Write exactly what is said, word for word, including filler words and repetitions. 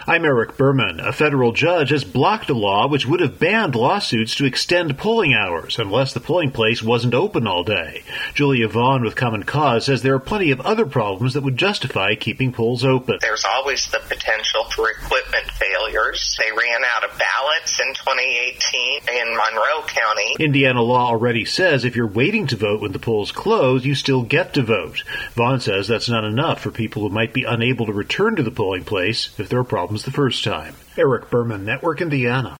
I'm Eric Berman. A federal judge has blocked a law which would have banned lawsuits to extend polling hours unless the polling place wasn't open all day. Julia Vaughn with Common Cause says there are plenty of other problems that would justify keeping polls open. There's always the potential for equipment failures. They ran out of ballots in twenty eighteen in Monroe County. Indiana law already says if you're waiting to vote when the polls close, you still get to vote. Vaughn says that's not enough for people who might be unable to return to the polling place if there are problems the first time. Eric Berman, Network Indiana.